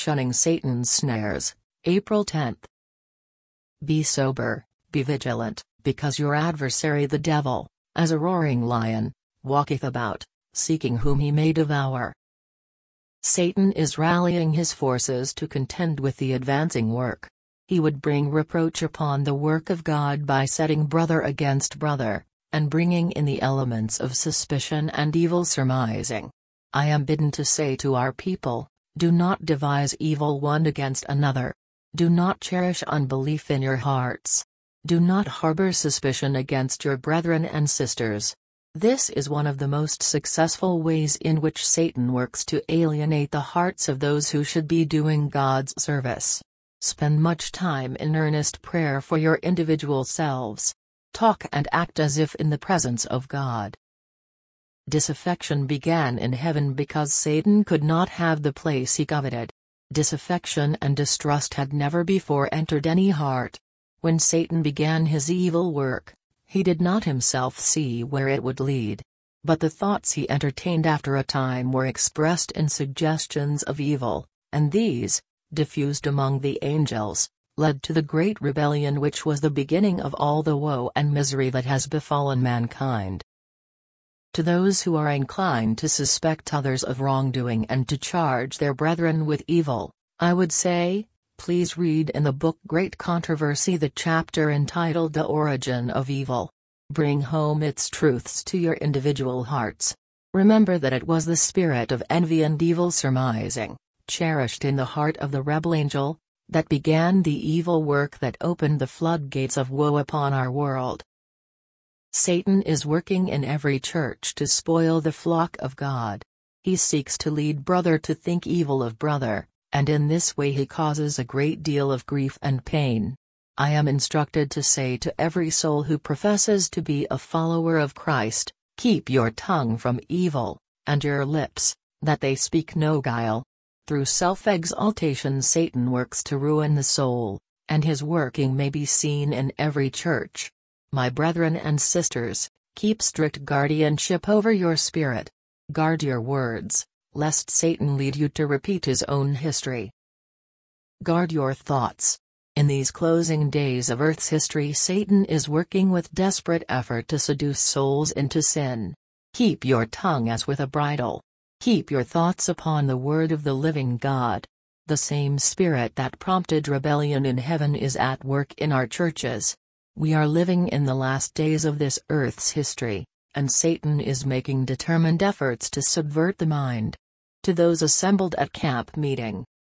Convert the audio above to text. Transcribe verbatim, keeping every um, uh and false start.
shunning Satan's snares. April tenth. Be sober, be vigilant, because your adversary the devil, as a roaring lion, walketh about, seeking whom he may devour. Satan is rallying his forces to contend with the advancing work. He would bring reproach upon the work of God by setting brother against brother, and bringing in the elements of suspicion and evil surmising. I am bidden to say to our people, do not devise evil one against another. Do not cherish unbelief in your hearts. Do not harbor suspicion against your brethren and sisters. This is one of the most successful ways in which Satan works to alienate the hearts of those who should be doing God's service. Spend much time in earnest prayer for your individual selves. Talk and act as if in the presence of God. Disaffection began in heaven because Satan could not have the place he coveted. Disaffection and distrust had never before entered any heart. When Satan began his evil work, he did not himself see where it would lead. But the thoughts he entertained after a time were expressed in suggestions of evil, and these, diffused among the angels, led to the great rebellion which was the beginning of all the woe and misery that has befallen mankind. To those who are inclined to suspect others of wrongdoing and to charge their brethren with evil, I would say, please read in the book Great Controversy the chapter entitled The Origin of Evil. Bring home its truths to your individual hearts. Remember that it was the spirit of envy and evil surmising, cherished in the heart of the rebel angel, that began the evil work that opened the floodgates of woe upon our world. Satan is working in every church to spoil the flock of God. He seeks to lead brother to think evil of brother, and in this way he causes a great deal of grief and pain. I am instructed to say to every soul who professes to be a follower of Christ, keep your tongue from evil, and your lips, that they speak no guile. Through self-exaltation Satan works to ruin the soul, and his working may be seen in every church. My brethren and sisters, keep strict guardianship over your spirit. Guard your words, lest Satan lead you to repeat his own history. Guard your thoughts. In these closing days of Earth's history, Satan is working with desperate effort to seduce souls into sin. Keep your tongue as with a bridle. Keep your thoughts upon the word of the living God. The same spirit that prompted rebellion in heaven is at work in our churches. We are living in the last days of this earth's history, and Satan is making determined efforts to subvert the mind. To those assembled at camp meeting,